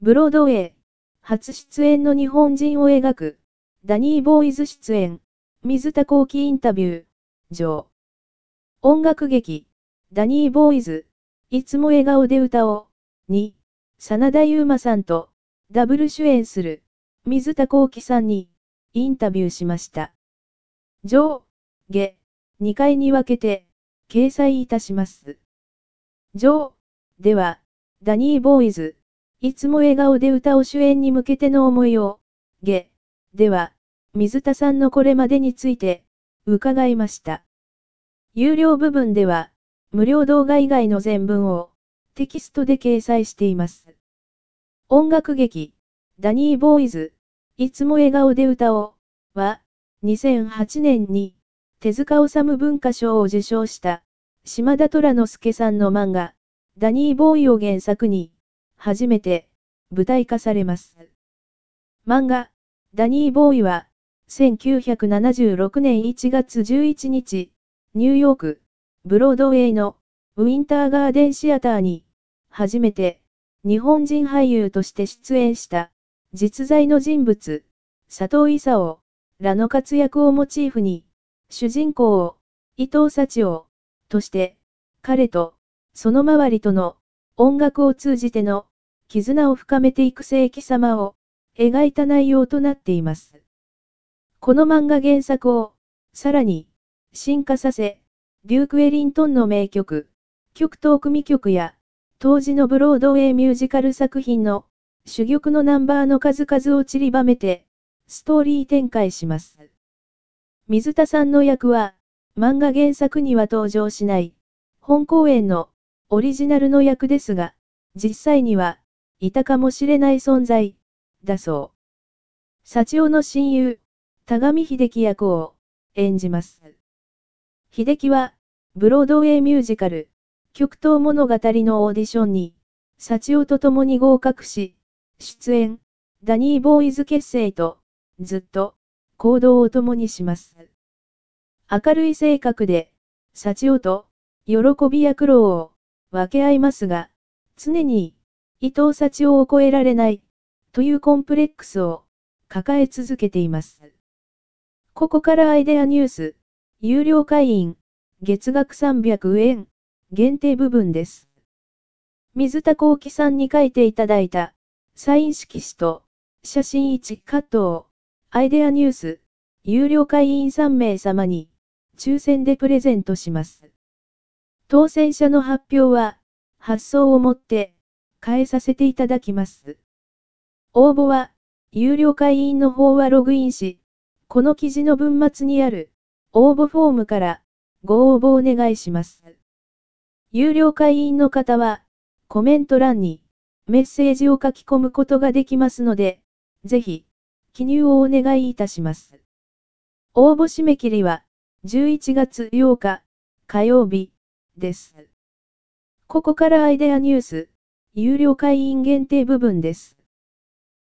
ブロードウェイ、初出演の日本人を描く、ダニーボーイズ出演、水田幸喜インタビュー、上。音楽劇、ダニーボーイズ、いつも笑顔で歌おう、に、真田悠馬さんと、ダブル主演する、水田幸喜さんに、インタビューしました。上、下、2回に分けて、掲載いたします。上、では、ダニーボーイズ、いつも笑顔で歌を主演に向けての思いを、下、では、水田さんのこれまでについて、伺いました。有料部分では、無料動画以外の全文を、テキストで掲載しています。音楽劇、ダニーボーイズ、いつも笑顔で歌おう、は、2008年に、手塚治虫文化賞を受賞した、島田虎之介さんの漫画、ダニーボーイを原作に、初めて、舞台化されます。漫画、ダニーボーイは、1976年1月11日、ニューヨーク、ブロードウェイの、ウィンターガーデンシアターに、初めて、日本人俳優として出演した、実在の人物、佐藤勲らの活躍をモチーフに、主人公を、伊藤幸男、として、彼と、その周りとの、音楽を通じての、絆を深めていく世紀様を、描いた内容となっています。この漫画原作を、さらに、進化させ、デューク・エリントンの名曲、曲頭組曲や、当時のブロードウェイミュージカル作品の、珠玉のナンバーの数々を散りばめて、ストーリー展開します。水田さんの役は、漫画原作には登場しない、本公演のオリジナルの役ですが、実際には、いたかもしれない存在、だそう。幸男の親友、田上秀樹役を演じます。秀樹は、ブロードウェイミュージカル、曲頭物語のオーディションに、幸男と共に合格し、出演、ダニーボーイズ結成と、ずっと、行動を共にします。明るい性格で、幸男と、喜びや苦労を、分け合いますが、常に、伊藤幸男を超えられない、というコンプレックスを、抱え続けています。ここからアイデアニュース、有料会員、月額300円、限定部分です。水田幸喜さんに書いていただいた、サイン色紙と、写真1カットを、アイデアニュース、有料会員3名様に、抽選でプレゼントします。当選者の発表は、発送をもって、変えさせていただきます。応募は、有料会員の方はログインし、この記事の文末にある、応募フォームから、ご応募お願いします。有料会員の方は、コメント欄に、メッセージを書き込むことができますので、ぜひ、記入をお願いいたします。応募締め切りは、11月8日、火曜日、です。ここからアイデアニュース、有料会員限定部分です。